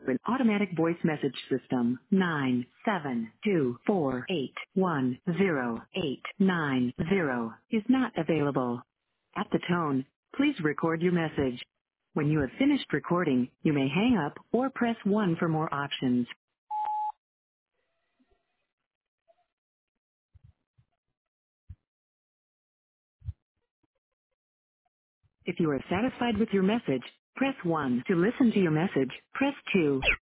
An automatic voice message system 97248108890 is not available. At the tone, please record your message. When you have finished recording, you may hang up or press 1 for more options. If you are satisfied with your message, press 1. To listen to your message, press 2.